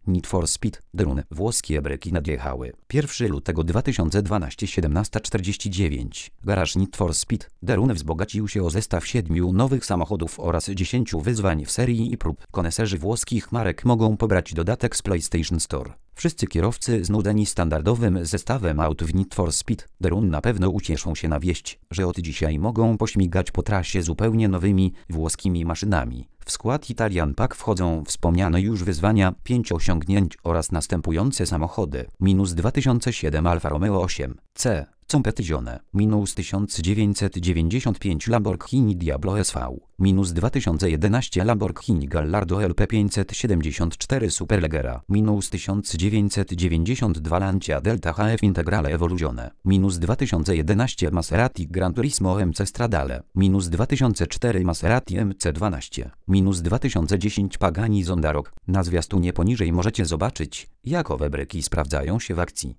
Need for Speed, The Run. Włoskie bryki nadjechały. 1 lutego 2012, 17:49. Garaż Need for Speed, The Run wzbogacił się o zestaw 7 nowych samochodów oraz 10 wyzwań w serii i prób. Koneserzy włoskich marek mogą pobrać dodatek z PlayStation Store. Wszyscy kierowcy znudzeni standardowym zestawem aut w Need for Speed, The Run na pewno ucieszą się na wieść, że od dzisiaj mogą pośmigać po trasie zupełnie nowymi, włoskimi maszynami. W skład Italian Pack wchodzą wspomniane już wyzwania, 5 osiągnięć oraz następujące samochody. -2007 Alfa Romeo 8C. Competizione. -1995 Lamborghini Diablo SV. -2011 Lamborghini Gallardo LP574 Superleggera. -1992 Lancia Delta HF Integrale Evoluzione. -2011 Maserati Gran Turismo MC Stradale. -2004 Maserati MC12. -2010 Pagani Zonda Rock. Na zwiastunie poniżej możecie zobaczyć, jak owe bryki sprawdzają się w akcji.